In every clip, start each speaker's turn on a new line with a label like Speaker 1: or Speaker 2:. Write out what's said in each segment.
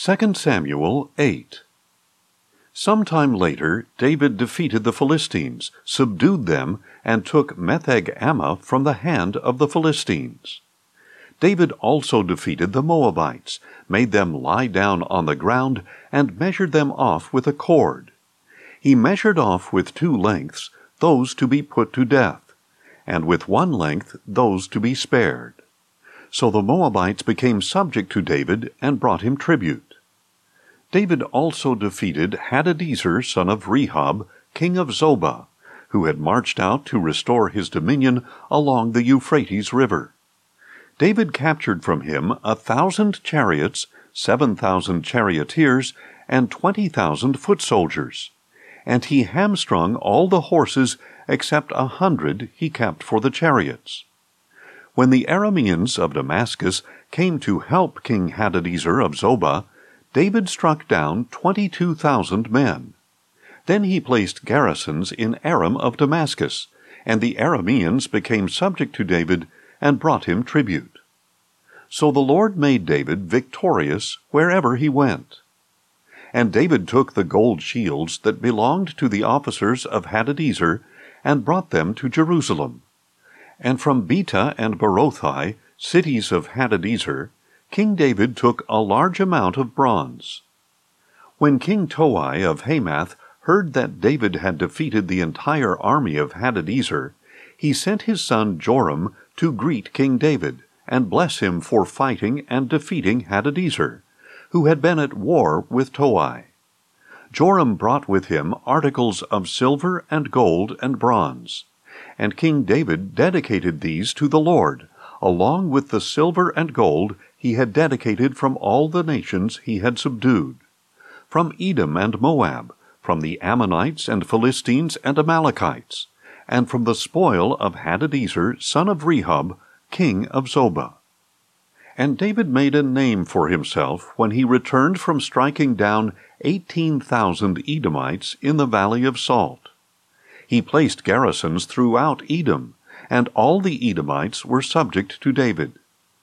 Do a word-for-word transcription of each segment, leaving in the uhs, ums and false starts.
Speaker 1: Second Samuel eight. Sometime later, David defeated the Philistines, subdued them, and took Metheg-Ammah from the hand of the Philistines. David also defeated the Moabites, made them lie down on the ground, and measured them off with a cord. He measured off with two lengths those to be put to death, and with one length those to be spared. So the Moabites became subject to David and brought him tribute. David also defeated Hadadezer son of Rehob, king of Zobah, who had marched out to restore his dominion along the Euphrates River. David captured from him a thousand chariots, seven thousand charioteers, and twenty thousand foot soldiers, and he hamstrung all the horses except a hundred he kept for the chariots. When the Arameans of Damascus came to help King Hadadezer of Zobah, David struck down twenty-two thousand men. Then he placed garrisons in Aram of Damascus, and the Arameans became subject to David and brought him tribute. So the Lord made David victorious wherever he went. And David took the gold shields that belonged to the officers of Hadadezer and brought them to Jerusalem. And from Betah and Berothai, cities of Hadadezer, King David took a large amount of bronze. When King Toi of Hamath heard that David had defeated the entire army of Hadadezer, he sent his son Joram to greet King David and bless him for fighting and defeating Hadadezer, who had been at war with Toi. Joram brought with him articles of silver and gold and bronze, and King David dedicated these to the Lord, along with the silver and gold he had dedicated from all the nations he had subdued, from Edom and Moab, from the Ammonites and Philistines and Amalekites, and from the spoil of Hadadezer son of Rehob, king of Zobah. And David made a name for himself when he returned from striking down eighteen thousand Edomites in the Valley of Salt. He placed garrisons throughout Edom, and all the Edomites were subject to David.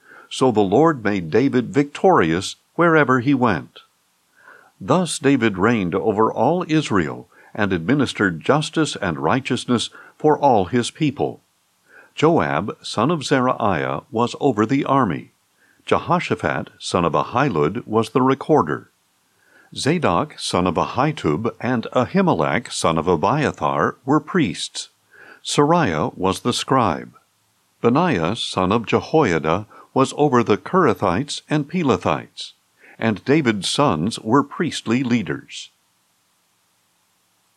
Speaker 1: So the Lord made David victorious wherever he went. Thus David reigned over all Israel, and administered justice and righteousness for all his people. Joab, son of Zeruiah, was over the army. Jehoshaphat, son of Ahilud, was the recorder. Zadok, son of Ahitub, and Ahimelech, son of Abiathar, were priests. Sariah was the scribe. Benaiah, son of Jehoiada, was over the Kerethites and Pelethites, and David's sons were priestly leaders.